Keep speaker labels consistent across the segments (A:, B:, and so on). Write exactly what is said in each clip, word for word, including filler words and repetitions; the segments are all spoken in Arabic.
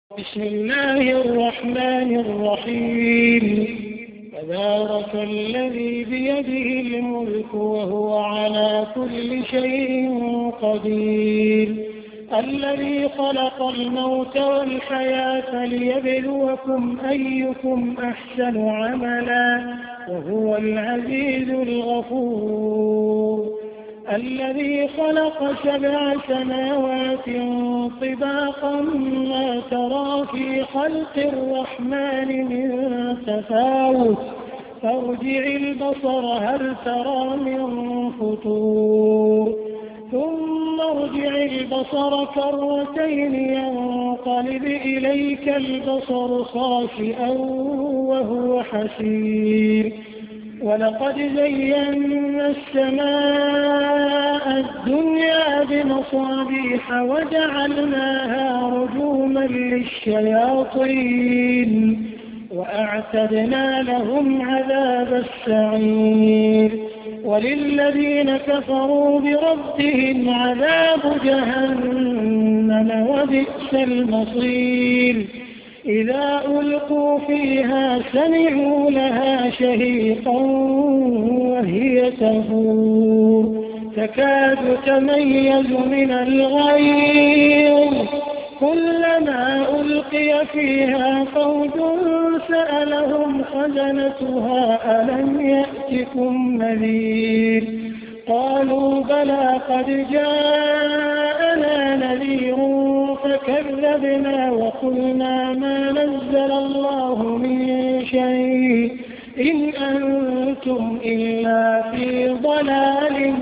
A: بسم الله الرحمن الرحيم. تبارك الذي بيده الملك وهو على كل شيء قدير، الذي خلق الموت والحياة ليبلوكم أيكم أحسن عملا وهو العزيز الغفور، الذي خلق سبع سماوات طباقا ما ترى في خلق الرحمن من تفاوت، فارجع البصر هل ترى من فطور، ثم ارجع البصر كرتين ينقلب إليك البصر خاسئا وهو حسير، ولقد زينا السماء الدنيا بمصابيح وجعلناها رجوما للشياطين وأعتدنا لهم عذاب السعير، وللذين كفروا بربهم عذاب جهنم وبئس المصير، إذا ألقوا فيها سمعوا لها شهيقا وهي تفور تكاد تميز من الغيظ، كلما ألقي فيها فوج سألهم خزنتها ألم يأتكم نذير، قالوا بلى قد جاءنا نذير فكذبنا وقلنا ما نزل الله من شيء إن أنتم إلا في ضلال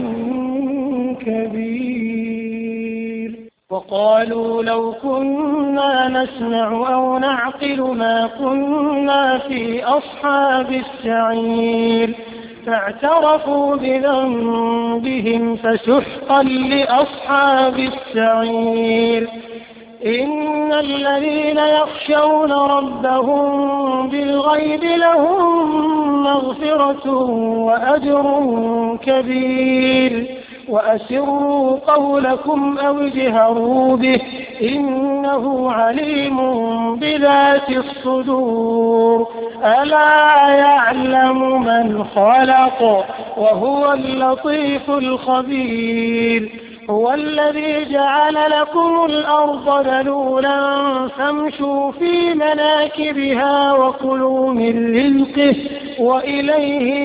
A: كبير، وقالوا لو كنا نسمع أو نعقل ما كنا في أصحاب السعير، فاعترفوا بذنبهم فسحقا لأصحاب السعير، إن الذين يخشون ربهم بالغيب لهم مغفرة وأجر كبير، وأسروا قولكم أو اجهروا به إنه عليم بذات الصدور، ألا يعلم من خلق وهو اللطيف الخبير، هو الذي جعل لكم الأرض ذلولا فامشوا في مناكبها وكلوا من رزقه وإليه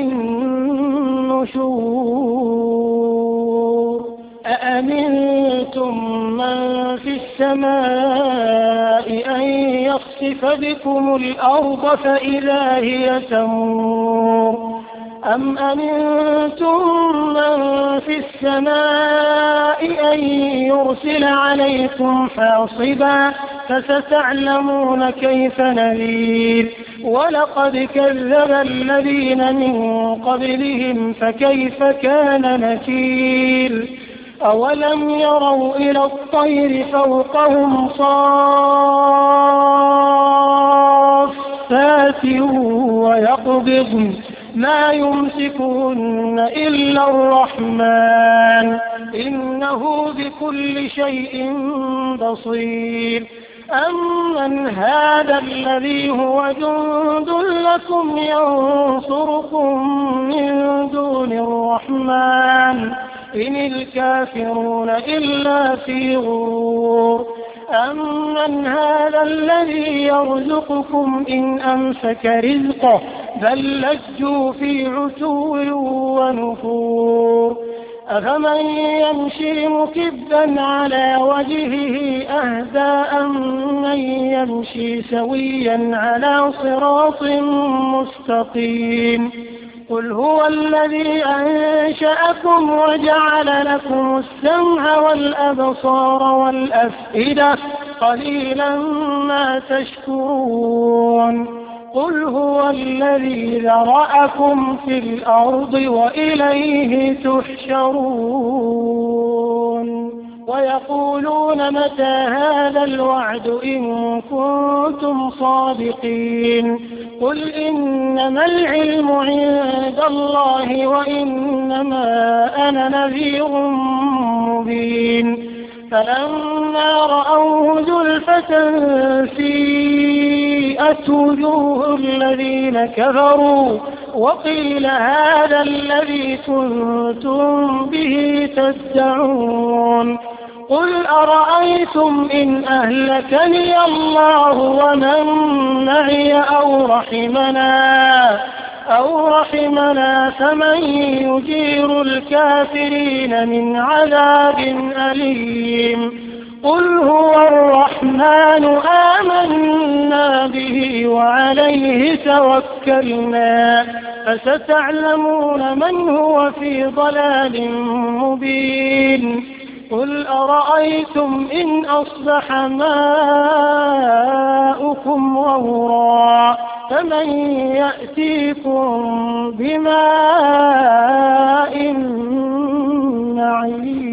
A: النشور، أأمنتم من في السماء أن يخسف بكم الأرض فإذا هي تمور، أم أمنتم من في السماء أن يرسل عليكم حاصبا فستعلمون كيف نذير، ولقد كذب الذين من قبلهم فكيف كان نكير، أولم يروا إلى الطير فوقهم صافات ويقبضن ما يمسكون إلا الرحمن إنه بكل شيء بصير، أمن هذا الذي هو جند لكم ينصركم من دون الرحمن إن الكافرون إلا في غرور، أمن هذا الذي يرزقكم إن أمسك رزقه بل لجوا في عتو ونفور، أفمن يمشي مكبا على وجهه أهدى أمن يمشي سويا على صراط مستقيم، قل هو الذي أنشأكم وجعل لكم السمع والأبصار والأفئدة قليلا ما تشكرون، قل هو الذي ذرأكم في الأرض وإليه تحشرون، ويقولون متى هذا الوعد إن كنتم صادقين، قل إنما العلم عند الله وإنما أنا نذير مبين، فلما رأوه زلفى زلفة سيئت وجوه الذين كفروا وقيل هذا الذي كنتم به تدعون قل أرأيتم إن أهلكني الله ومن معي أو رحمنا أو رحمنا فمن يجير الكافرين من عذاب أليم قل هو الرحمن آمنا به وعليه توكلنا فستعلمون من هو في ضلال مبين قل أرأيتم إن أصبح ماؤكم غورا فمن يأتيكم بماء معين.